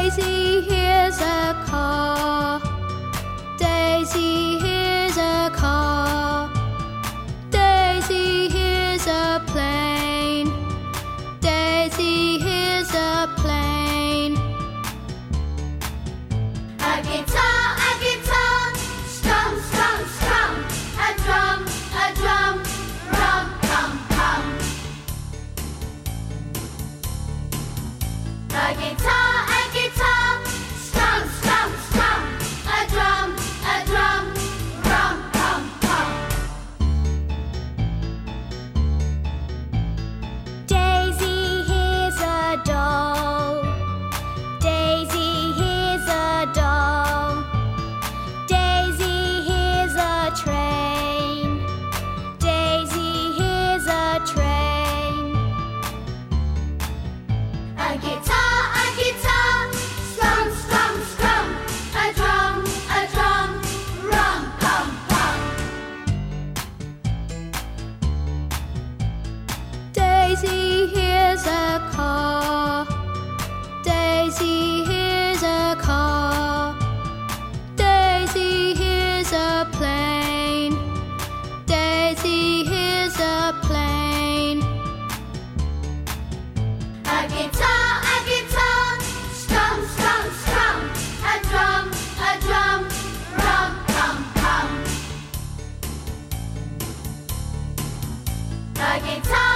Daisy hears a car. Daisy hears a car. Daisy hears a plane. Daisy hears a plane. A guitar, strum, strum, strum. A drum, rum, pum, pum. A guitar, strum, strum, strum. A drum, rum, pum, pum. Daisy hears a doll. Daisy hears a doll. Daisy hears a train. Daisy hears a train. A guitar, strum, strum, strum. A drum, rum, pum, pum. Daisy hears a car. Daisy hears a car. Daisy hears a plane. Daisy hears a plane. A guitar, strum, strum, strum. A drum, rum, pum, pum. A guitar.